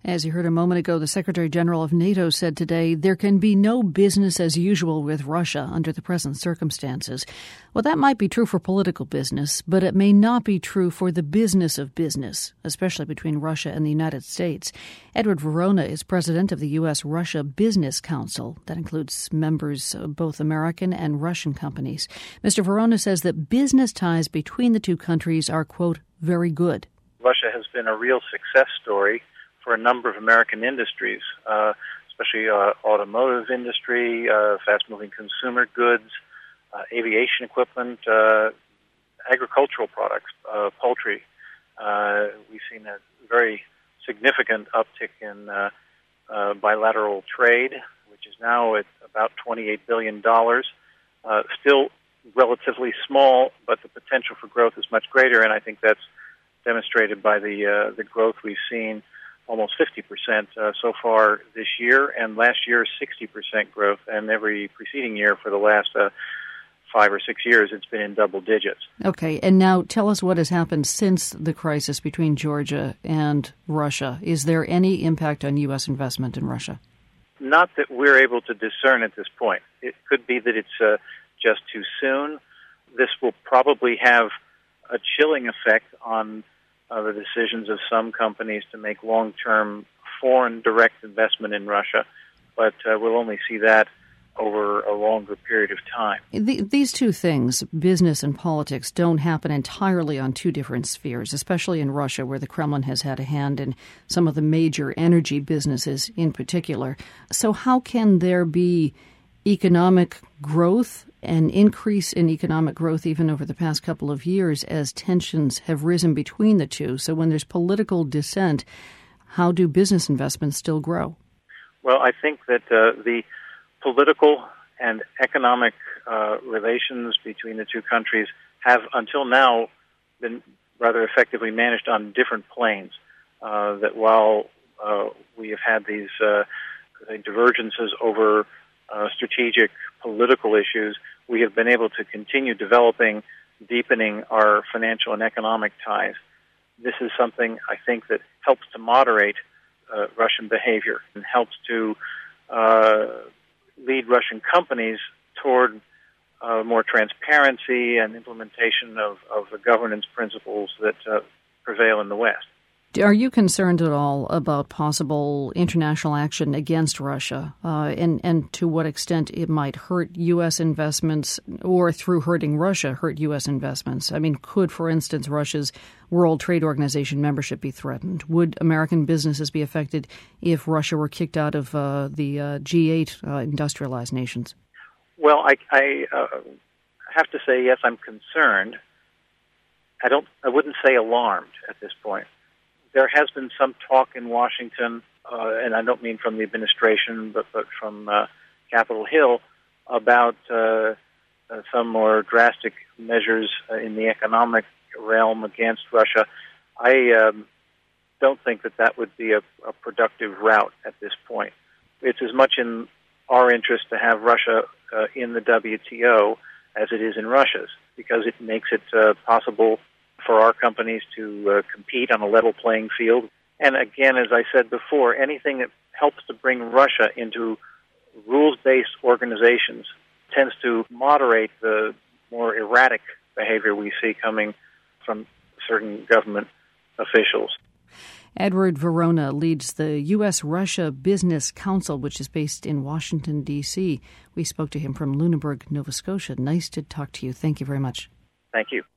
As you heard a moment ago, the Secretary General of NATO said today there can be no business as usual with Russia under the present circumstances. Well, that might be true for political business, but it may not be true for the business of business, especially between Russia and the United States. Edward Verona is president of the U.S.-Russia Business Council. That includes members of both American and Russian companies. Mr. Verona says that business ties between the two countries are, quote, very good. Russia has been a real success story for a number of American industries, especially automotive industry, fast-moving consumer goods, aviation equipment, agricultural products, poultry. We've seen a very significant uptick in bilateral trade, which is now at about $28 billion. Still relatively small, but the potential for growth is much greater, and I think that's demonstrated by the growth we've seen. Almost 50% so far this year, and last year 60% growth, and every preceding year for the last 5 or 6 years it's been in double digits. Okay, and now tell us what has happened since the crisis between Georgia and Russia. Is there any impact on U.S. investment in Russia? Not that we're able to discern at this point. It could be that it's just too soon. This will probably have a chilling effect on the decisions of some companies to make long-term foreign direct investment in Russia, but we'll only see that over a longer period of time. These two things, business and politics, don't happen entirely on two different spheres, especially in Russia, where the Kremlin has had a hand in some of the major energy businesses in particular. So how can there be economic growth, an increase in economic growth even over the past couple of years as tensions have risen between the two? So when there's political dissent, how do business investments still grow? Well, I think that the political and economic relations between the two countries have until now been rather effectively managed on different planes. That while we have had these divergences over strategic political issues, we have been able to continue deepening our financial and economic ties. This is something I think that helps to moderate Russian behavior and helps to lead Russian companies toward more transparency and implementation of the governance principles that prevail in the West. Are you concerned at all about possible international action against Russia and to what extent it might hurt U.S. investments or through hurting Russia hurt U.S. investments? I mean, could, for instance, Russia's World Trade Organization membership be threatened? Would American businesses be affected if Russia were kicked out of the G8 industrialized nations? Well, I have to say, yes, I'm concerned. I wouldn't say alarmed at this point. There has been some talk in Washington, and I don't mean from the administration, but from Capitol Hill, about some more drastic measures in the economic realm against Russia. I don't think that would be a productive route at this point. It's as much in our interest to have Russia in the WTO as it is in Russia's, because it makes it possible for our companies to compete on a level playing field. And again, as I said before, anything that helps to bring Russia into rules-based organizations tends to moderate the more erratic behavior we see coming from certain government officials. Edward Verona leads the U.S.-Russia Business Council, which is based in Washington, D.C. We spoke to him from Lunenburg, Nova Scotia. Nice to talk to you. Thank you very much. Thank you.